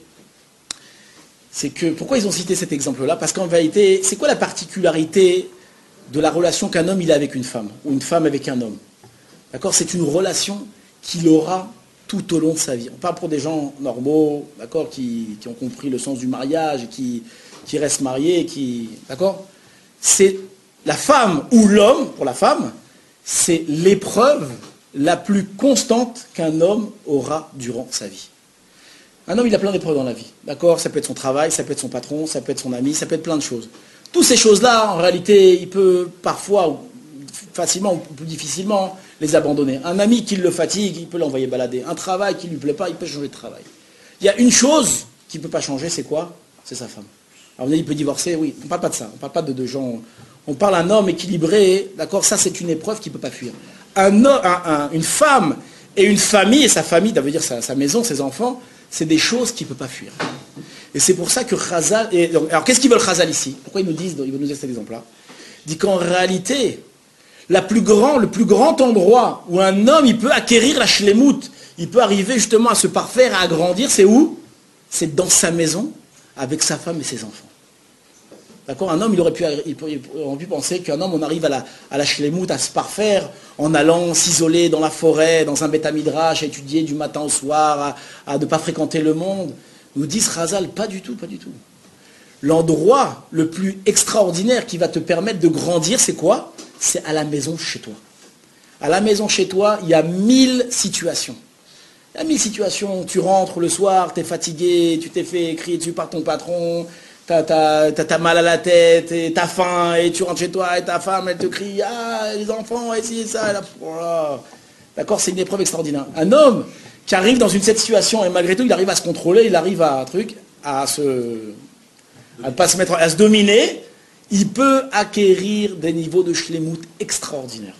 C'est que, pourquoi ils ont cité cet exemple-là? Parce qu'en vérité, c'est quoi la particularité de la relation qu'un homme il a avec une femme, ou une femme avec un homme? D'accord? C'est une relation qu'il aura tout au long de sa vie. On parle pour des gens normaux, d'accord, qui, qui ont compris le sens du mariage, qui, qui restent mariés, qui... D'accord? C'est la femme ou l'homme, pour la femme, c'est l'épreuve la plus constante qu'un homme aura durant sa vie. Un homme, il a plein d'épreuves dans la vie. D'accord? Ça peut être son travail, ça peut être son patron, ça peut être son ami, ça peut être plein de choses. Toutes ces choses-là, en réalité, il peut parfois, facilement ou plus difficilement, les abandonner. Un ami qui le fatigue, il peut l'envoyer balader. Un travail qui ne lui plaît pas, il peut changer de travail. Il y a une chose qui ne peut pas changer, c'est quoi? C'est sa femme. Alors on dit, il peut divorcer, oui, on ne parle pas de ça, on ne parle pas de, de gens... On parle d'un homme équilibré, d'accord? Ça, c'est une épreuve qui ne peut pas fuir. Un, un, un, une femme et une famille, et sa famille, ça veut dire sa, sa maison, ses enfants, c'est des choses qu'il ne peut pas fuir. Et c'est pour ça que Chazal... Et donc, alors, qu'est-ce qu'ils veulent Chazal ici? Pourquoi ils nous disent, ils veulent nous dire cet exemple-là? Il dit qu'en réalité, la plus grand, le plus grand endroit où un homme il peut acquérir la shlemout, il peut arriver justement à se parfaire, à agrandir, c'est où? C'est dans sa maison, avec sa femme et ses enfants. D'accord? Un homme, il aurait pu, il aurait pu penser qu'un homme, on arrive à la, à la shlemout, à se parfaire, en allant s'isoler dans la forêt, dans un beth midrash, à étudier du matin au soir, à ne pas fréquenter le monde. Nous disent Chazal, pas du tout, pas du tout. L'endroit le plus extraordinaire qui va te permettre de grandir, c'est quoi? C'est à la maison chez toi. À la maison chez toi, il y a mille situations. Il y a mille situations. Tu rentres le soir, tu es fatigué, tu t'es fait crier dessus par ton patron, tu as mal à la tête, tu as faim, et tu rentres chez toi et ta femme, elle te crie, ah, les enfants, et ci et ça. Et là, voilà. D'accord? C'est une épreuve extraordinaire. Un homme qui arrive dans une cette situation, et malgré tout, il arrive à se contrôler, il arrive à un truc, à se... à ne pas se mettre, à se dominer, il peut acquérir des niveaux de shlemout extraordinaires.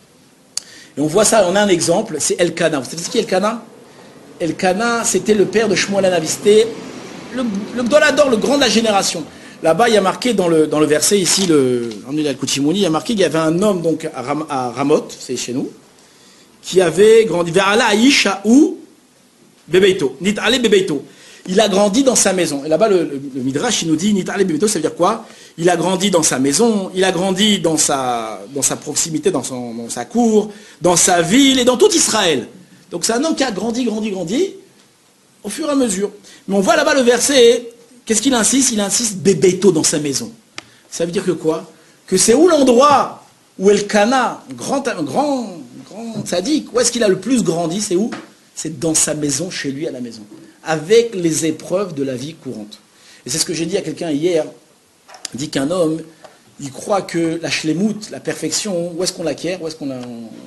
Et on voit ça, on a un exemple, c'est Elkana. Vous savez ce qui est Elkana? Elkana, c'était le père de Shmuel Hanavi, c'était le, le Gdolador, le grand de la génération. Là-bas, il y a marqué dans le, dans le verset, ici, le, il y a marqué qu'il y avait un homme donc, à, Ram, à Ramoth, c'est chez nous, qui avait grandi, Ve'ala Aisha ou Bebeito, Nit Ale Bebeito. Il a grandi dans sa maison. Et là-bas, le, le, le Midrash, il nous dit, Nit Ale Bebeito, ça veut dire quoi? Il a grandi dans sa maison, il a grandi dans sa, dans sa proximité, dans, son, dans sa cour, dans sa ville et dans tout Israël. Donc c'est un homme qui a grandi, grandi, grandi, au fur et à mesure. Mais on voit là-bas le verset, qu'est-ce qu'il insiste? Il insiste Bebeito dans sa maison. Ça veut dire que quoi? Que c'est où l'endroit où Elkana, grand, grand, grand sadique, où est-ce qu'il a le plus grandi? C'est où? C'est dans sa maison, chez lui à la maison, avec les épreuves de la vie courante. Et c'est ce que j'ai dit à quelqu'un hier, il dit qu'un homme, il croit que la shlemout, la perfection, où est-ce qu'on l'acquiert? Où est-ce qu'on la,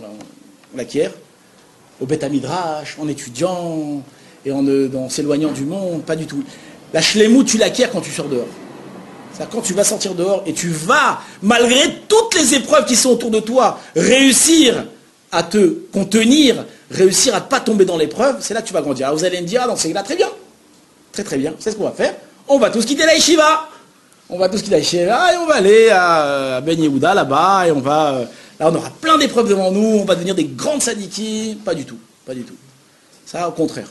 on l'acquiert? Au Beth Midrash, en étudiant, et en, en s'éloignant du monde, pas du tout. La shlemout, tu l'acquiers quand tu sors dehors. C'est-à-dire quand tu vas sortir dehors et tu vas, malgré toutes les épreuves qui sont autour de toi, réussir à te contenir, réussir à ne pas tomber dans l'épreuve, c'est là que tu vas grandir. Alors vous allez me dire, ah non, c'est là très bien. Très très bien, c'est ce qu'on va faire. On va tous quitter la yeshiva. On va tous quitter la yeshiva et on va aller à Ben Yehuda là-bas et on va... Là on aura plein d'épreuves devant nous, on va devenir des grandes sadiki. Pas du tout, pas du tout. Ça au contraire.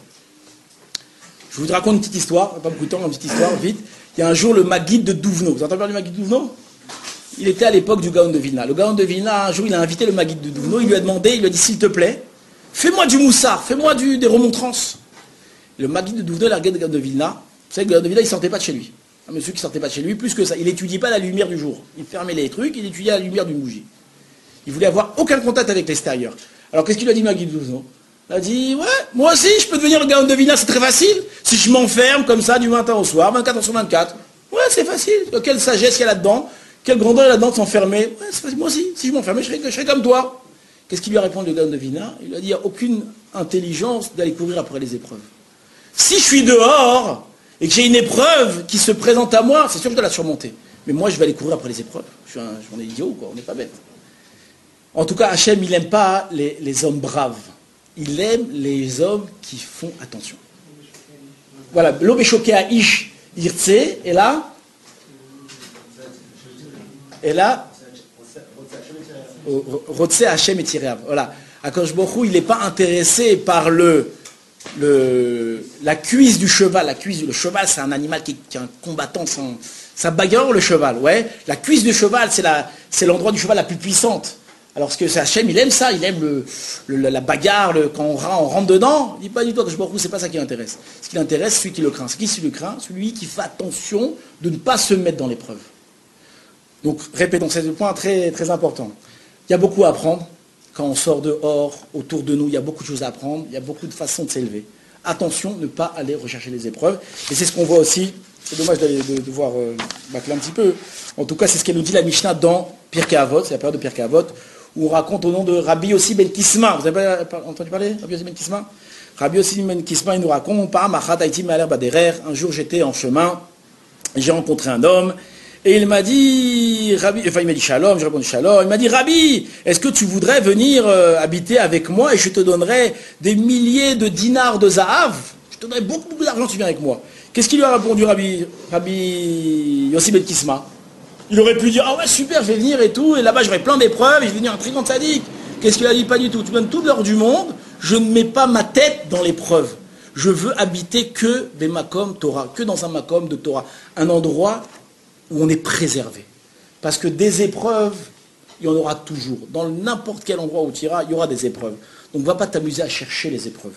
Je vous raconte une petite histoire, pas beaucoup de temps, une petite histoire, vite. Il y a un jour le Maguide de Douvno. Vous avez entendu parler du Maguide de Douvno? Il était à l'époque du Gaon de Vilna. Le Gaon de Vilna, un jour, il a invité le Maguide de Douvno. Il lui a demandé, il lui a dit, s'il te plaît, fais-moi du moussard, fais-moi du, des remontrances. Le Maguide de Douvno, il a regardé le Gaon de Vilna. Vous savez que le Gaon de Vilna, il ne sortait pas de chez lui. Un monsieur qui ne sortait pas de chez lui, plus que ça. Il n'étudiait pas la lumière du jour. Il fermait les trucs, il étudiait la lumière d'une bougie. Il voulait avoir aucun contact avec l'extérieur. Alors, qu'est-ce qu'il a dit, le Maguide de Douvno? Il a dit, ouais, moi aussi, je peux devenir le Gaon de Vilna, c'est très facile. Si je m'enferme comme ça, du matin au soir, vingt-quatre heures sur vingt-quatre. Ouais, c'est facile. Quelle sagesse il y a là-dedans. Quelle grandeur il y a là-dedans de s'enfermer. Ouais, c'est facile. Moi aussi, si je m'enfermais, je serais, je serais comme toi. Qu'est-ce qu'il lui a répondu, le Gaon de Vilna? Il lui a dit, il n'y a aucune intelligence d'aller courir après les épreuves. Si je suis dehors et que j'ai une épreuve qui se présente à moi, c'est sûr que je dois la surmonter. Mais moi, je vais aller courir après les épreuves. Je suis un, on est idiot, quoi. On n'est pas bête. En tout cas, Hachem, il n'aime pas les, les hommes braves. Il aime les hommes qui font attention. Voilà, l'homme est choqué à Ish, Irtse, et là, et là, Rotse Hachem et Tireav. Voilà, Akadosh Baruch Hu, il n'est pas intéressé par le, le, la cuisse du cheval. La cuisse, le cheval, c'est un animal qui, qui est un combattant, sans, ça bagarre le cheval, ouais. La cuisse du cheval, c'est la, c'est l'endroit du cheval la plus puissante. Alors ce que c'est Hachem, il aime ça, il aime le, le, la bagarre, le, quand on, on rentre dedans, il dit pas du tout que je c'est pas ça qui l'intéresse. Ce qui l'intéresse, c'est celui qui le craint. C'est qui celui qui le craint? Celui qui fait attention de ne pas se mettre dans l'épreuve. Donc répétons, c'est un point très, très important. Il y a beaucoup à apprendre. Quand on sort dehors, autour de nous, il y a beaucoup de choses à apprendre, il y a beaucoup de façons de s'élever. Attention, ne pas aller rechercher les épreuves. Et c'est ce qu'on voit aussi, c'est dommage de, de, de voir euh, bâcler un petit peu. En tout cas, c'est ce qu'elle nous dit la Mishnah dans Pirkei Avot, c'est la période de Pirkei Avot, où on raconte au nom de Rabbi Yossi Ben Kisma. Vous avez pas entendu parler Rabbi Yossi Ben Kisma? Rabbi Yossi Ben Kisma, il nous raconte, un jour j'étais en chemin, j'ai rencontré un homme, et il m'a dit, Rabbi, enfin il m'a dit Shalom, j'ai répondu Shalom, il m'a dit Rabbi, est-ce que tu voudrais venir euh, habiter avec moi et je te donnerai des milliers de dinars de Zahav? Je te donnerai beaucoup, beaucoup d'argent si tu viens avec moi. Qu'est-ce qu'il lui a répondu Rabbi, Rabbi Yossi Ben Kisma? Il aurait pu dire, ah ouais super, je vais venir et tout, et là-bas j'aurai plein d'épreuves, et je vais devenir un très grand sadique. Qu'est-ce qu'il a dit? Pas du tout. Tu me donnes tout l'or du monde, je ne mets pas ma tête dans l'épreuve. Je veux habiter que des makom Torah, que dans un makom de Torah, un endroit où on est préservé. Parce que des épreuves, il y en aura toujours. Dans n'importe quel endroit où tu iras, il y aura des épreuves. Donc ne va pas t'amuser à chercher les épreuves.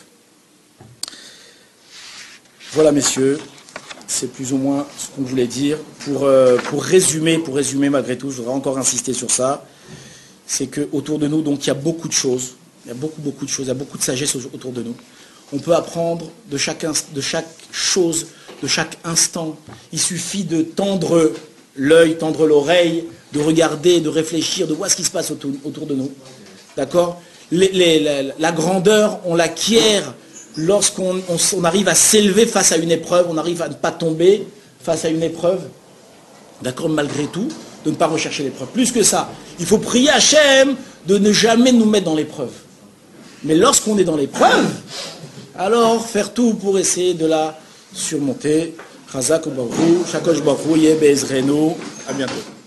Voilà messieurs, c'est plus ou moins ce qu'on voulait dire. Pour, euh, pour résumer, pour résumer malgré tout, je voudrais encore insister sur ça, c'est qu'autour de nous, donc il y a beaucoup de choses, il y a beaucoup, beaucoup de choses, il y a beaucoup de sagesse autour de nous. On peut apprendre de chaque, de chaque chose, de chaque instant. Il suffit de tendre l'œil, tendre l'oreille, de regarder, de réfléchir, de voir ce qui se passe autour, autour de nous. D'accord? les, les, la, la grandeur, on l'acquiert lorsqu'on on, on arrive à s'élever face à une épreuve, on arrive à ne pas tomber face à une épreuve. D'accord? Malgré tout, de ne pas rechercher l'épreuve. Plus que ça, il faut prier Hachem de ne jamais nous mettre dans l'épreuve. Mais lorsqu'on est dans l'épreuve, alors faire tout pour essayer de la surmonter. Chazak ou Baruch, Shakosh Baruch, Yeh Be'ezrenu. À bientôt.